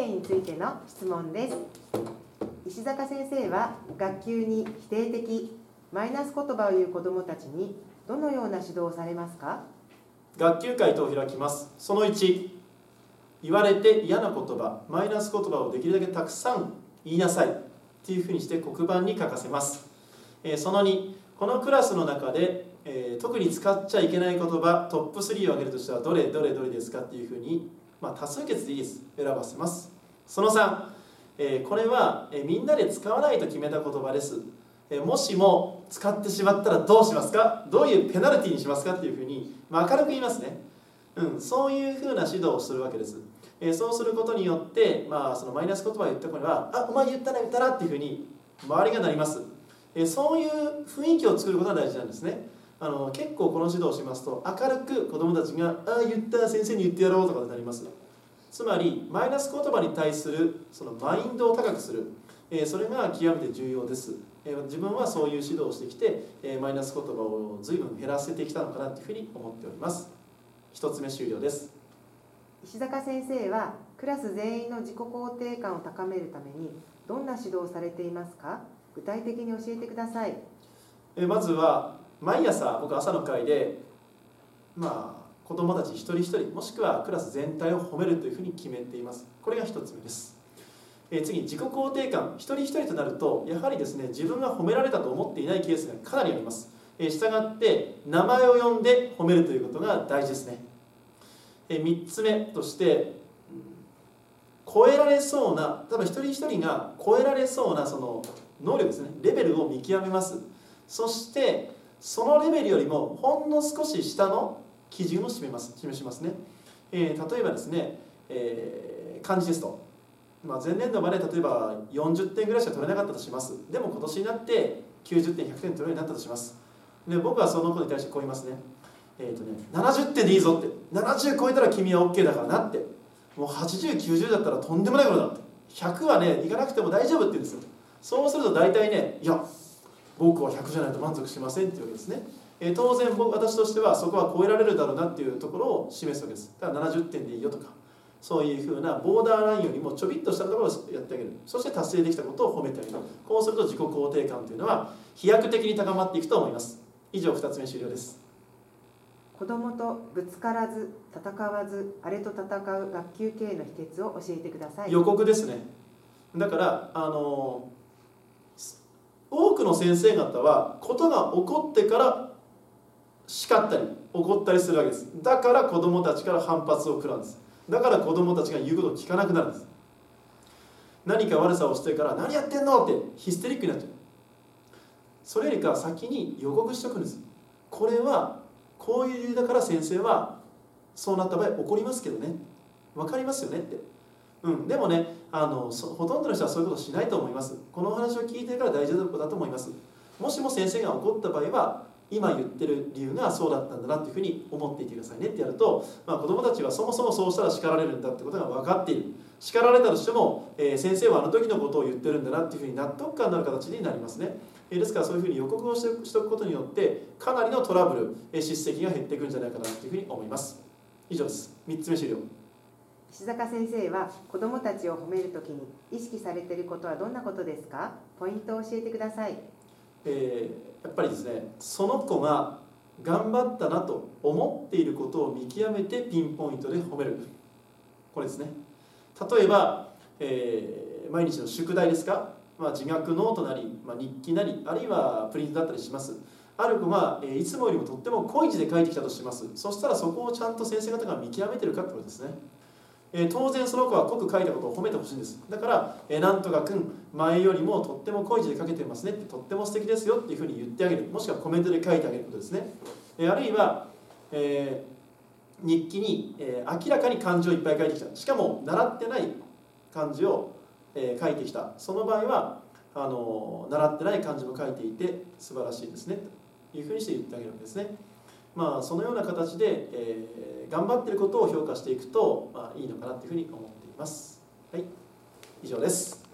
定についての質問です。石坂先生は学級に否定的、マイナス言葉を言う子どもたちにどのような指導をされますか？ 学級会と開きます。その1、言われて嫌な言葉、マイナス言葉をできるだけたくさん言いなさいっていうふうにして黒板に書かせます。その2、このクラスの中で、特に使っちゃいけない言葉トップ3を挙げるとしたらどれですかっていうふうに、多数決でいいです。選ばせます。その3、これは、みんなで使わないと決めた言葉です。もしも使ってしまったらどうしますか、どういうペナルティにしますかっていうふうに、明るく言いますね。そういうふうな指導をするわけです。そうすることによって、そのマイナス言葉を言った子には「あ、お前言ったなっていうふうに周りがなります。そういう雰囲気を作ることが大事なんですね。結構この指導をしますと明るく子どもたちが「ああ言った、先生に言ってやろう」とかになります。つまりマイナス言葉に対するそのマインドを高くする、それが極めて重要です。自分はそういう指導をしてきて、マイナス言葉を随分減らせてきたのかなというふうに思っております。一つ目終了です。 石坂先生はクラス全員の自己肯定感を高めるためにどんな指導をされていますか？具体的に教えてください。 まずは毎朝僕朝の会で子どもたち一人一人もしくはクラス全体を褒めるというふうに決めています。これが一つ目です。次、自己肯定感、一人一人となるとやはりですね、自分が褒められたと思っていないケースがかなりあります。したがって名前を呼んで褒めるということが大事ですね。3つ目として超えられそうな、多分一人一人が超えられそうなその能力ですね、レベルを見極めます。そしてそのレベルよりもほんの少し下の基準を示しますね。例えばですね、漢字テスト、前年度まで例えば40点ぐらいしか取れなかったとします。でも今年になって90点100点取れるようになったとします。で僕はその子に対してこう言いますね。70点でいいぞって、70超えたら君は OK だからなって、もう80、90だったらとんでもないことだって、100はねいかなくても大丈夫って言うんですよ。そうすると大体ね、いや僕は100じゃないと満足しませんっていうわけですね。当然私としてはそこは超えられるだろうなっていうところを示すわけです。だから70点でいいよとか、そういうふうなボーダーラインよりもちょびっとしたところをやってあげる。そして達成できたことを褒めてあげる。こうすると自己肯定感というのは飛躍的に高まっていくと思います。以上2つ目終了です。 子どもとぶつからず戦わずあれと戦う学級経営の秘訣を教えてください。 予告ですね。だから多くの先生方はことが起こってから叱ったり怒ったりするわけです。だから子どもたちから反発を食らうんです。だから子どもたちが言うことを聞かなくなるんです。何か悪さをしてから何やってんのってヒステリックになっちゃう。それよりか先に予告しておくんです。これはこういう理由だから先生はそうなった場合怒りますけどね、分かりますよねって。でもねほとんどの人はそういうことしないと思います。この話を聞いてから大丈夫だと思います。もしも先生が怒った場合は今言ってる理由がそうだったんだなっていうふうに思っていてくださいねってやると、子どもたちはそもそもそうしたら叱られるんだってことが分かっている。叱られたとしても、先生はあの時のことを言ってるんだなっていうふうに納得感のある形になりますね。ですからそういうふうに予告をしておくことによってかなりのトラブル、叱責が減っていくんじゃないかなというふうに思います。以上です。3つ目終了。 石坂先生は子どもたちを褒めるときに意識されていることはどんなことですか？ポイントを教えてください。 やっぱりですね、その子が頑張ったなと思っていることを見極めてピンポイントで褒める。これですね。例えば、毎日の宿題ですか、自学ノートなり、日記なり、あるいはプリントだったりします。ある子がいつもよりもとっても濃い字で書いてきたとします。そしたらそこをちゃんと先生方が見極めてるかってことですね。当然その子は濃く書いたことを褒めてほしいんです。だからなんとかくん前よりもとっても濃い字で書けてますねって、とっても素敵ですよっていうふうに言ってあげる。もしくはコメントで書いてあげることですね。あるいは、日記に、明らかに漢字をいっぱい書いてきた、しかも習ってない漢字を、書いてきた、その場合は習ってない漢字も書いていて素晴らしいですねというふうにして言ってあげるわけですね。そのような形で、頑張っていることを評価していくと、いいのかなというふうに思っています。はい、以上です。